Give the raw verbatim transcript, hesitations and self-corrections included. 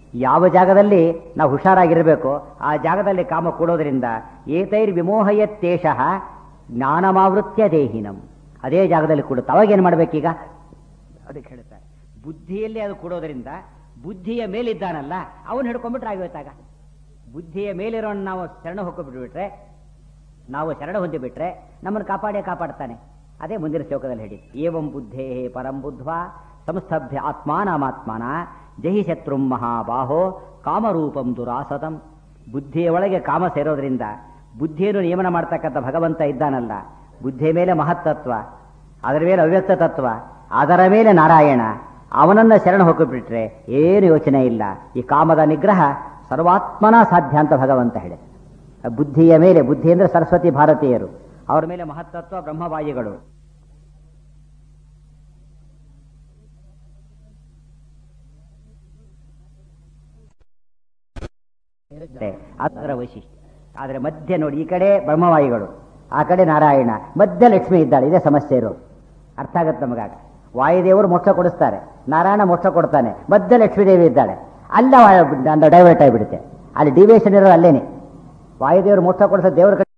ಯಾವ ಜಾಗದಲ್ಲಿ ನಾವು ಹುಷಾರಾಗಿರಬೇಕು ಆ ಜಾಗದಲ್ಲಿ ಕಾಮ ಕೂಡೋದ್ರಿಂದ ಏತೈರ್ ವಿಮೋಹಯತ್ತೇಷ ಜ್ಞಾನಮಾವೃತ್ಯ ದೇಹಿನಂ. ಅದೇ ಜಾಗದಲ್ಲಿ ಕೂಡುತ್ತೆ. ಅವಾಗೇನು ಮಾಡಬೇಕೀಗ? ಅದಕ್ಕೆ ಹೇಳ್ತಾರೆ ಬುದ್ಧಿಯಲ್ಲಿ ಅದು ಕೂಡೋದ್ರಿಂದ ಬುದ್ಧಿಯ ಮೇಲಿದ್ದಾನಲ್ಲ ಅವನು ಹಿಡ್ಕೊಂಡ್ಬಿಟ್ರೆ ಆಗೋಯ್ತಾಗ. ಬುದ್ಧಿಯ ಮೇಲಿರೋನು ನಾವು ಶರಣ ಹೊಕ್ಕೊಬಿಟ್ಬಿಟ್ರೆ, ನಾವು ಶರಣ ಹೊಂದಿಬಿಟ್ರೆ ನಮ್ಮನ್ನು ಕಾಪಾಡೇ ಕಾಪಾಡ್ತಾನೆ. ಅದೇ ಮುಂದಿನ ಶ್ಲೋಕದಲ್ಲಿ ಹೇಳಿ, ಏವಂ ಬುದ್ಧೇ ಪರಂ ಬುದ್ಧ್ವಾ ಸಂಸ್ಥಭ್ಯ ಆತ್ಮಾನಾಮಾತ್ಮನ ಜಹಿ ಶತ್ರುಂ ಮಹಾಬಾಹೋ ಕಾಮರೂಪಂ ದುರಾಸತಂ. ಬುದ್ಧಿಯ ಒಳಗೆ ಕಾಮ ಸೇರೋದ್ರಿಂದ ಬುದ್ಧಿಯನ್ನು ನಿಯಮನ ಮಾಡ್ತಕ್ಕಂಥ ಭಗವಂತ ಇದ್ದಾನಲ್ಲ, ಬುದ್ಧಿಯ ಮೇಲೆ ಮಹತ್ತತ್ವ, ಅದರ ಮೇಲೆ ಅವ್ಯಕ್ತ ತತ್ವ, ಅದರ ಮೇಲೆ ನಾರಾಯಣ, ಅವನನ್ನ ಶರಣ ಹೋಗಿಬಿಟ್ರೆ ಏನು ಯೋಚನೆ ಇಲ್ಲ. ಈ ಕಾಮದ ನಿಗ್ರಹ ಸರ್ವಾತ್ಮನ ಸಾಧ್ಯ ಅಂತ ಭಗವಂತ ಹೇಳಿ. ಬುದ್ಧಿಯ ಮೇಲೆ, ಬುದ್ಧಿ ಅಂದರೆ ಸರಸ್ವತಿ ಭಾರತೀಯರು, ಅವರ ಮೇಲೆ ಮಹತ್ತತ್ವ ಬ್ರಹ್ಮವಾಯುಗಳು. ಅದರ ವೈಶಿಷ್ಟ್ಯ. ಆದರೆ ಮಧ್ಯೆ ನೋಡಿ, ಈ ಕಡೆ ಬ್ರಹ್ಮವಾಯುಗಳು, ಆ ಕಡೆ ನಾರಾಯಣ, ಮಧ್ಯ ಲಕ್ಷ್ಮಿ ಇದ್ದಾಳೆ. ಇದೇ ಸಮಸ್ಯೆ ಇರೋದು. ಅರ್ಥ ಆಗತ್ತೆ ನಮಗಾಗ. ವಾಯುದೇವರು ಮೋಕ್ಷ ಕೊಡಿಸ್ತಾರೆ, ನಾರಾಯಣ ಮೋಕ್ಷ ಕೊಡ್ತಾನೆ, ಮಧ್ಯ ಲಕ್ಷ್ಮೀದೇವಿ ಇದ್ದಾಳೆ. ಅಲ್ಲ ಡೈವರ್ಟ್ ಆಗಿಬಿಡುತ್ತೆ. ಅಲ್ಲಿ ಡಿವಿಯೇಷನ್ ಇರೋದು ಅಲ್ಲೇನೆ. ವಾಯುದೇವರು ಮೋಕ್ಷ ಕೊಡಿಸೋ ದೇವರ